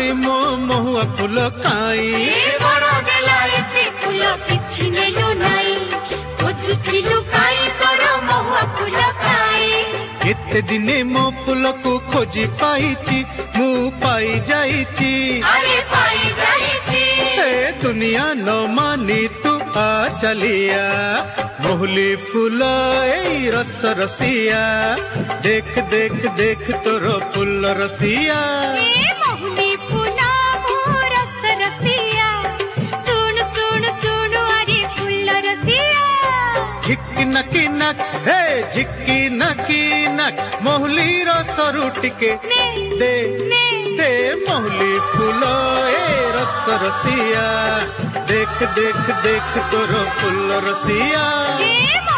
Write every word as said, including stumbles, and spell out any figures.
କାଇଁ ମୋ ମହୁଆ ଫୁଲ କାଇଁ ବଡ଼ ଦେଲା ଏତେ ଫୁଲ କିଛି ନେଲୁ ନାଇଁ ଖୋଜୁଥିଲୁ କାଇଁ ତୋର ମହୁଆ ଫୁଲ କାଇଁ କେତେ ଦିନେ ମୋ ଫୁଲକୁ ଖୋଜି ପାଇଛି ମୁଁ ପାଇ ଯାଇଛି ଆରେ ପାଇ ଯାଇଛି ଏ ଦୁନିଆ ନ ମାନି ତୁ ଆ ଚାଲିଆ ମହୁଲି ଫୁଲ ଏଇ ରସ ରସିଆ ଦେଖ ଦେଖ ଦେଖ ତୋର ଫୁଲ ରସିଆ ଏ ମହୁଲି ଫୁଲ ମୋ ରସ ରସିଆ ଶୁଣ ଶୁଣ ଶୁଣ ଆରେ ଫୁଲ ରସିଆ ଝିକି ନକି ନକ୍ ହେ ଝିକି ନକି ନକ୍ ମହୁଲି ରସରୁ ଟିକେ ନେ ଦେ ନେ ଦେ ମହୁଲି ଫୁଲ ଏ ରସ ରସିଆ ଦେଖ ଦେଖ ଦେଖ ତୋର ଫୁଲ ରସିଆ ଏ